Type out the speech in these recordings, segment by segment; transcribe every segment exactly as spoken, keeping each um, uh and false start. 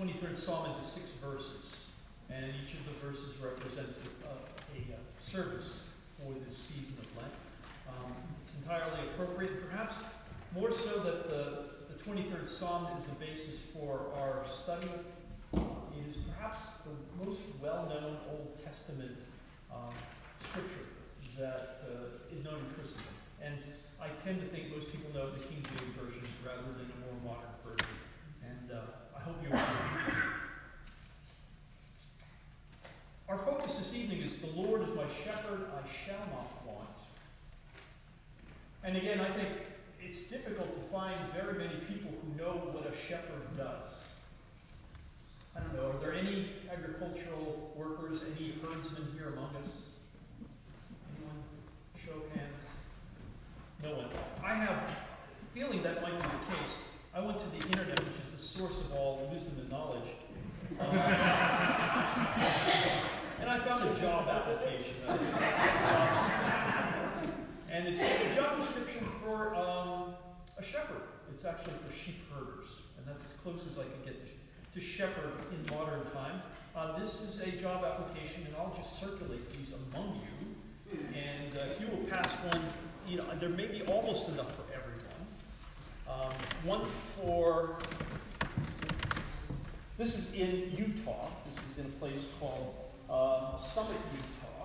twenty-third Psalm into six verses, and each of the verses represents a, a, a service for this season of Lent. Um, it's entirely appropriate, perhaps more so that the, the twenty-third Psalm is the basis for our study. It is perhaps the most well-known Old Testament um, scripture that uh, is known in Christendom. And I tend to think most people know the King James Version rather than a more modern version. And uh, I hope you agree. Our focus this evening is the Lord is my shepherd, I shall not want. And again, I think it's difficult to find very many people who know what a shepherd does. I don't know, are there any agricultural workers, any herdsmen here among us? Anyone? Show of hands. No one. I have a feeling that might be the case. I went to the internet, which is the source of all wisdom and knowledge. Uh, and I found a job application. Uh, and it's a job description for um, a shepherd. It's actually for sheep herders. And that's as close as I could get to, to shepherd in modern time. Uh, this is a job application, and I'll just circulate these among you. And uh, if you will pass one, you know, there may be almost enough for everyone. Um, one for, this is in Utah. This is in a place called uh, Summit, Utah.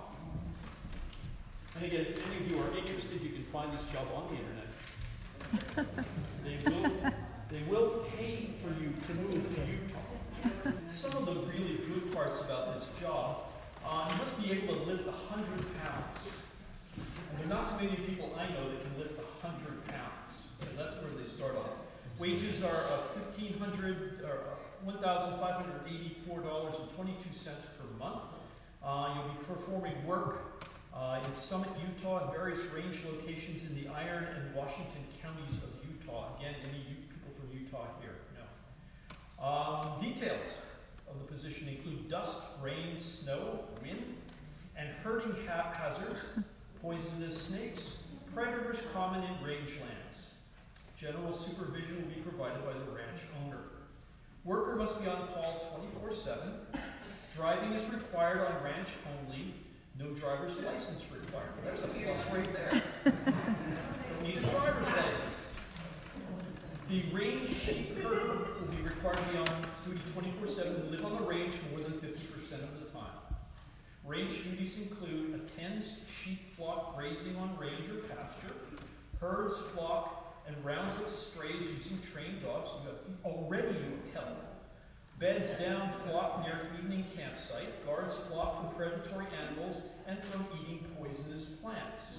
And again, if any of you are interested, you can find this job on the internet. They will, they will pay for you to move to Utah. Some of the really good parts about this job, uh, you must be able to lift one hundred pounds. And there are not too many people I know that can lift one hundred pounds. So that's where they start off. Wages are uh, fifteen hundred or one thousand five hundred eighty-four dollars and twenty-two cents per month. Uh, you'll be performing work uh, in Summit, Utah, and various range locations in the Iron and Washington counties of Utah. Again, any people from Utah here? No. Um, details of the position include dust, rain, snow, wind, and herding ha- hazards, poisonous snakes, predators common in rangelands. General supervision will be provided by the ranch owner. Worker must be on call twenty-four seven. Driving is required on ranch only. No driver's license required. There's a plus right there. Don't need a driver's license. The range sheep herder will be required to be on duty twenty-four seven and live on the range more than fifty percent of the time. Range duties include attends sheep flock grazing on range or pasture, herds flock, and rounds up strays using trained dogs. You have already you have help. Beds down flock near evening campsite. Guards flock from predatory animals and from eating poisonous plants.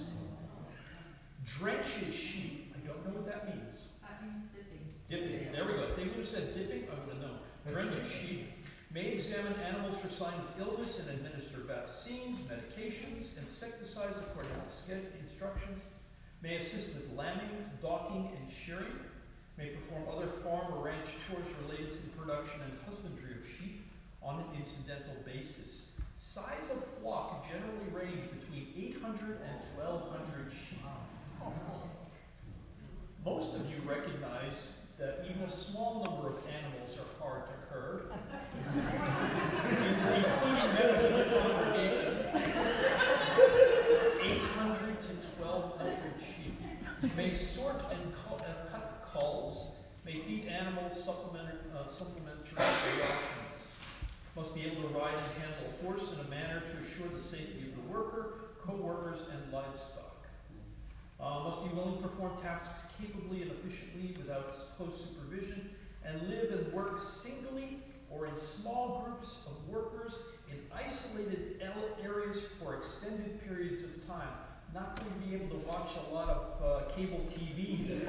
Drenches sheep. I don't know what that means. That means dipping. Dipping. There we go. If they would have said dipping, I would have known. Drenches sheep. May examine animals for signs of illness and administer vaccines, medications, insecticides according to scheduled instructions. May assist with lambing, docking, and shearing. May perform other farm or ranch chores related to the production and husbandry of sheep on an incidental basis. Size of flock generally range between eight hundred and twelve hundred sheep. Most of you recognize that even a small number of animals are hard to herd, including members of the congregation. eight hundred to twelve hundred sheep. May sort and, cull, and cut culls. May feed animals supplementary, uh, supplementary rations. Must be able to ride and handle a horse in a manner to assure the safety of the worker, co-workers, and livestock. Uh, must be willing to perform tasks capably and efficiently without close supervision, and live and work singly or in small groups of workers in isolated areas for extended periods of time. Not going to be able to watch a lot of uh, cable T V.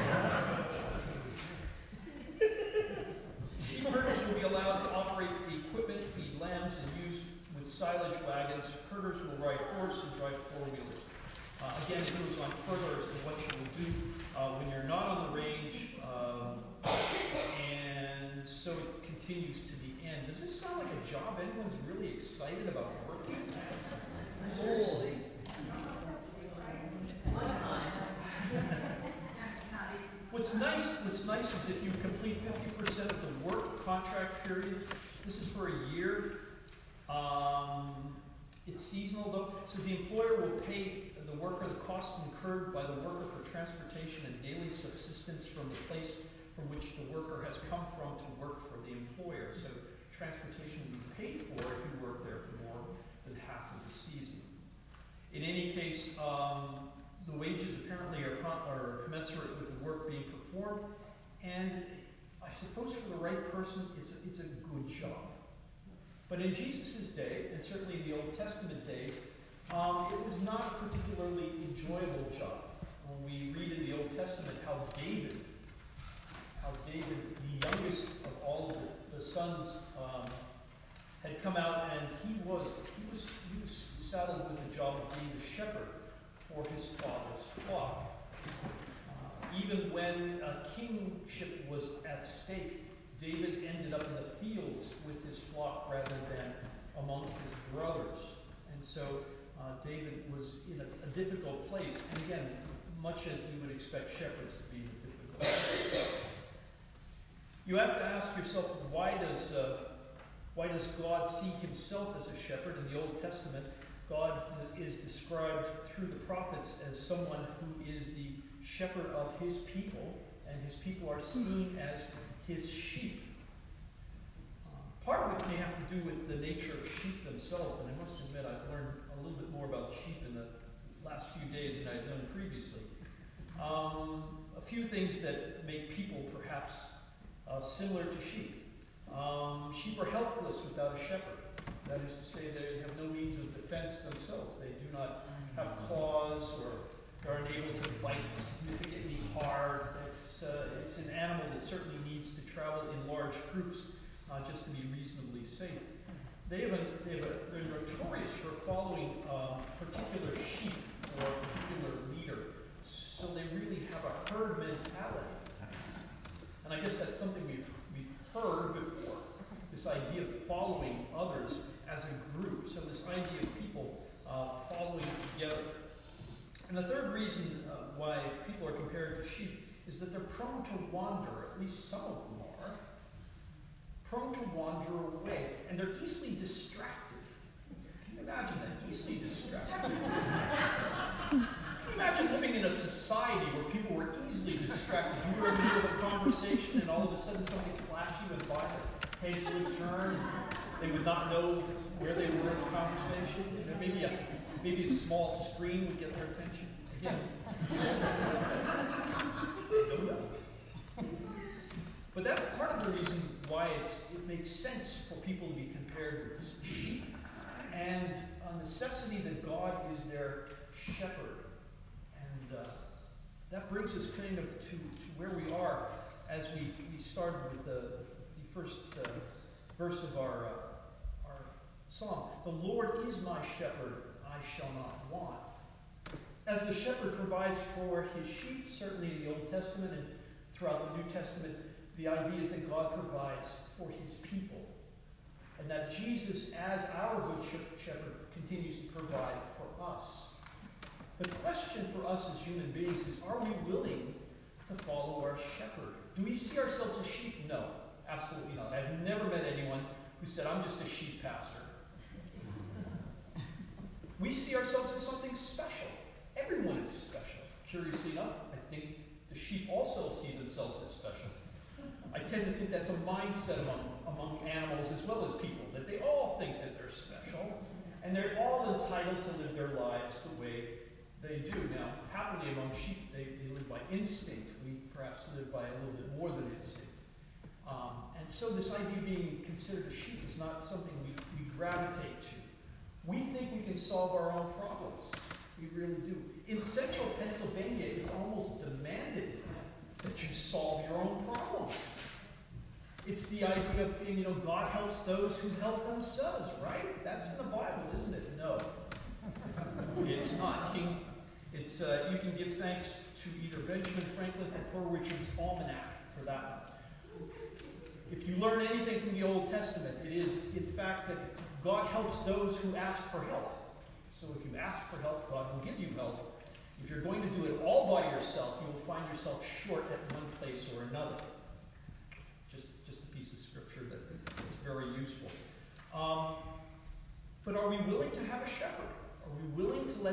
Sheep herders will be allowed to operate the equipment, feed lambs, and use with silage wagons. Herders will ride horse and drive four-wheelers. Uh, again, it goes on further as to what you will do uh, when you're not on the range, um, and so it continues to the end. Does this sound like a job anyone's really excited about working? Seriously. What's nice contract period. This is for a year. Um, it's seasonal though, so the employer will pay the worker the costs incurred by the worker for transportation and daily subsistence from the place from which the worker has come from to work for the employer. So transportation will be paid for if you work there for more than half of the season. In any case, um, the wages apparently are, com- are commensurate with the work being performed, and I suppose for the right person, it's a, it's a good job. But in Jesus' day, and certainly in the Old Testament days, um, it was not a particularly enjoyable job. When we read in the Old Testament how David, how David, the youngest of all of the, the sons, um, had come out, and he was he was he was saddled with the job of being the shepherd for his father's flock. Uh, even when a kingship was at stake, David ended up in the fields with his flock rather than among his brothers. And so uh, David was in a, a difficult place. And again, much as we would expect shepherds to be in a difficult place. You have to ask yourself, why does uh, why does God see himself as a shepherd? In the Old Testament, God is described through the prophets as someone who is the shepherd of his people, and his people are seen as his sheep. Um, part of it may have to do with the nature of sheep themselves, and I must admit I've learned a little bit more about sheep in the last few days than I had known previously. Um, a few things that make people perhaps uh, similar to sheep. Um, sheep are helpless without a shepherd. That is to say, they have no means of defense themselves. They do not have claws, or they're unable to bite significantly hard. It's, uh, it's an animal that certainly needs to travel in large groups uh, just to be reasonably safe. They have a, they have a, they're notorious for following um, particular sheep or a particular leader. So they really have a herd mentality. And I guess that's something we've we've heard before. This idea of following others as a group. So this idea of people uh, following together. And the third reason uh, why people are compared to sheep is that they're prone to wander. At least some of them are. Prone to wander away. And they're easily distracted. Can you imagine that? Easily distracted. Can you imagine living in a society where people were easily distracted? You were in the middle of a conversation and all of a sudden something flashy went by, the page would turn, and they would not know where they were in the conversation. You know, maybe a maybe a small screen would get their attention. Again, they don't know. But that's part of the reason why it's, it makes sense for people to be compared with sheep, and a necessity that God is their shepherd. And uh, that brings us kind of to, to where we are as we, we started with the, the first uh, verse of our, uh, our psalm. The Lord is my shepherd, I shall not want. As the shepherd provides for his sheep, certainly in the Old Testament and throughout the New Testament, the idea is that God provides for his people. And that Jesus, as our good shepherd, continues to provide for us. The question for us as human beings is, are we willing to follow our shepherd? Do we see ourselves as sheep? No, absolutely not. I've never met anyone who said, I'm just a sheep pastor. We see ourselves as something special. Everyone is special. Curiously enough, I think the sheep also see themselves as special. I tend to think that's a mindset among, among animals as well as people, that they all think that they're special, and they're all entitled to live their lives the way they do. Now, happily among sheep, they, they live by instinct. We perhaps live by a little bit more than instinct. Um, and so this idea of being considered a sheep is not something we, we gravitate to. We think we can solve our own problems. We really do. In central Pennsylvania, it's almost demanded that you solve your own problems. It's the idea of being, you know, God helps those who help themselves, right? That's in the Bible, isn't it? No. It's not. King, it's, uh, you can give thanks to either Benjamin Franklin or Poor Richard's Almanac for that one. If you learn anything from the Old Testament, it is, in fact, that God helps those who ask for help. So if you ask for help, God will give you help. If you're going to do it all by yourself, you will find yourself short at one place or another. Just, just a piece of scripture that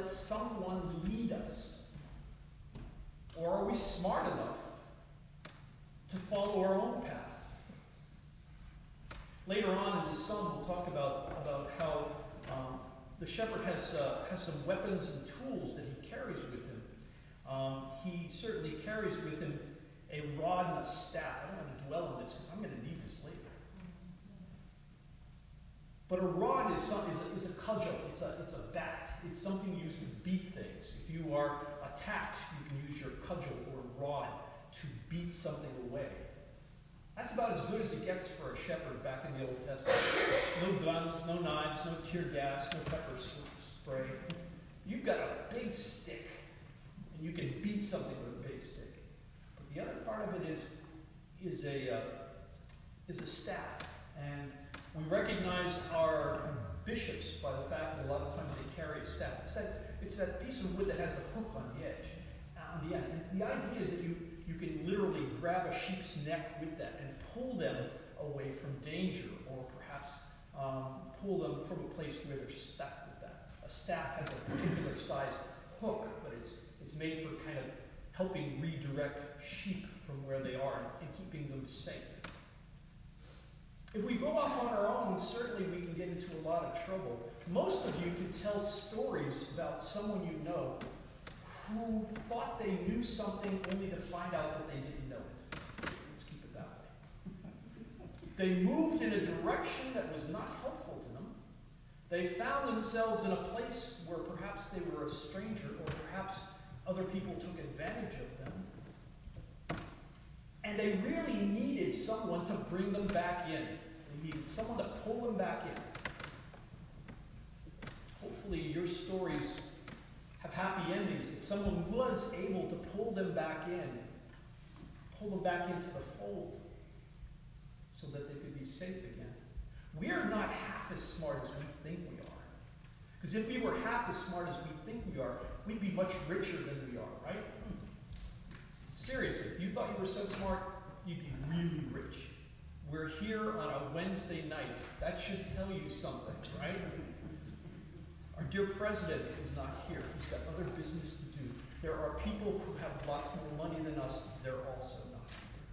let someone lead us? Or are we smart enough to follow our own path? Later on in the psalm, we'll talk about, about how um, the shepherd has, uh, has some weapons and tools that he carries with him. Um, he certainly carries with him a rod and a staff. I don't want to dwell on this because I'm going to need this later. But a rod is, some, is, a, is a cudgel. It's a, it's a bat. It's something used to beat things. If you are attacked, you can use your cudgel or rod to beat something away. That's about as good as it gets for a shepherd back in the Old Testament. No guns, no knives, no tear gas, no pepper spray. You've got a big stick, and you can beat something with a big stick. But the other part of it is is a uh, is a staff, and we recognize our bishops by the fact that a lot of times they carry a staff. It's that it's that piece of wood that has a hook on the edge, uh, on the end. And the idea is that you you can literally grab a sheep's neck with that and pull them away from danger, or perhaps um, pull them from a place where they're stuck with that. A staff has a particular size hook, but it's it's made for kind of helping redirect sheep from where they are and, and keeping them safe. If we go off on our own, certainly we can get into a lot of trouble. Most of you can tell stories about someone you know who thought they knew something only to find out that they didn't know it. Let's keep it that way. They moved in a direction that was not helpful to them. They found themselves in a place where perhaps they were a stranger, or perhaps other people took advantage of them. And they really needed someone to bring them back in. They needed someone to pull them back in. Hopefully your stories have happy endings, that someone was able to pull them back in, pull them back into the fold, so that they could be safe again. We are not half as smart as we think we are. Because if we were half as smart as we think we are, we'd be much richer than we are, right? Seriously, if you thought you were so smart, you'd be really rich. We're here on a Wednesday night. That should tell you something, right? Our dear president is not here. He's got other business to do. There are people who have lots more money than us. They're also not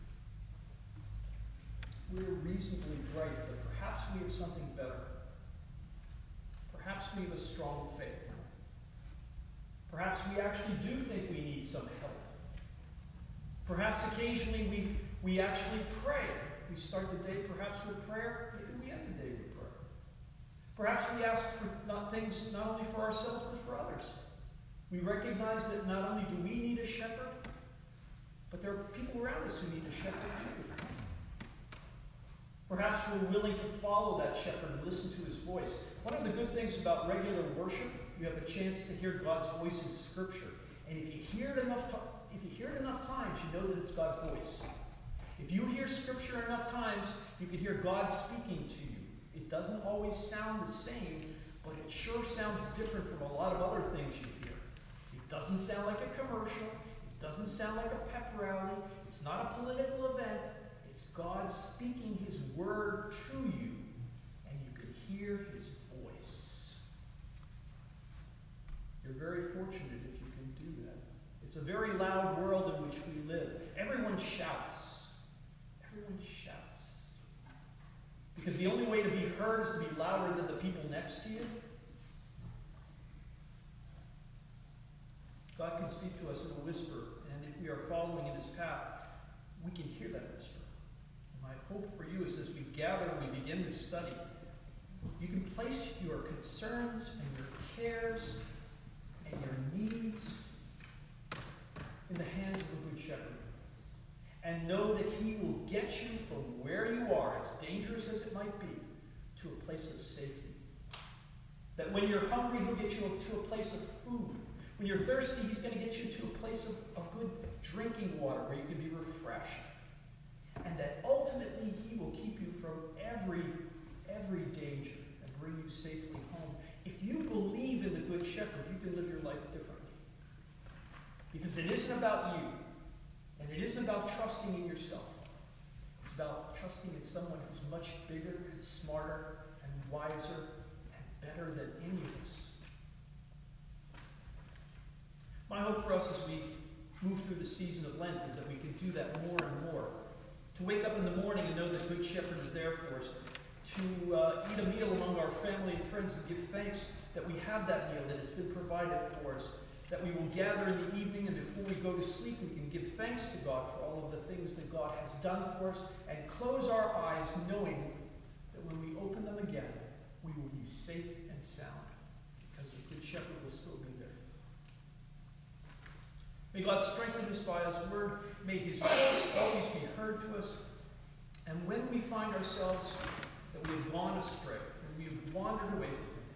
here. We're reasonably bright, but perhaps we have something better. Perhaps we have a strong faith. Perhaps we actually do think we need some help. Perhaps occasionally we, we actually pray. We start the day perhaps with prayer. Maybe we end the day with prayer. Perhaps we ask for not things not only for ourselves but for others. We recognize that not only do we need a shepherd, but there are people around us who need a shepherd too. Perhaps we're willing to follow that shepherd and listen to his voice. One of the good things about regular worship, you have a chance to hear God's voice in Scripture. And if you hear it enough, to, if you hear it enough times, you know that it's God's voice. If you hear Scripture enough times, you can hear God speaking to you. It doesn't always sound the same, but it sure sounds different from a lot of other things you hear. It doesn't sound like a commercial. It doesn't sound like a pep rally. It's not a political event. It's God speaking his word to you, and you can hear his voice. You're very fortunate if you can do that. It's a very loud world in which we live. Everyone shouts. Everyone shouts. Because the only way to be heard is to be louder than the people next to you. God can speak to us in a whisper, and if we are following in his path, we can hear that whisper. And my hope for you is as we gather and we begin this study, you can place your concerns and your cares and your needs in the hands of a good shepherd. And know that he will get you from where you are, as dangerous as it might be, to a place of safety. That when you're hungry, he'll get you to a place of food. When you're thirsty, he's going to get you to a place of, of good drinking water where you can be refreshed. And that ultimately he will keep you from every, every danger and bring you safely home. If you believe in the Good Shepherd, you can live your life differently. Because it isn't about you. And it isn't about trusting in yourself. It's about trusting in someone who's much bigger and smarter and wiser and better than any of us. My hope for us as we move through the season of Lent is that we can do that more and more. To wake up in the morning and know that Good Shepherd is there for us. To uh, eat a meal among our family and friends and give thanks that we have that meal, that it's been provided for us. That we will gather in the evening, and before we go to sleep, we can give thanks to God for all of the things that God has done for us, and close our eyes knowing that when we open them again, we will be safe and sound, because the Good Shepherd will still be there. May God strengthen us by His word. May His voice always be heard to us. And when we find ourselves that we have gone astray, when we have wandered away from Him,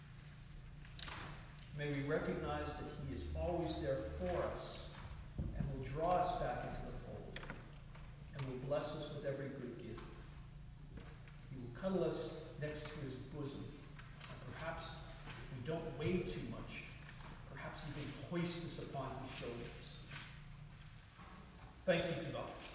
may we recognize that He is always there for us and will draw us back into the fold and will bless us with every good gift. He will cuddle us next to His bosom. And perhaps, if we don't weigh too much, perhaps even hoist us upon His shoulders. Thanks be to God.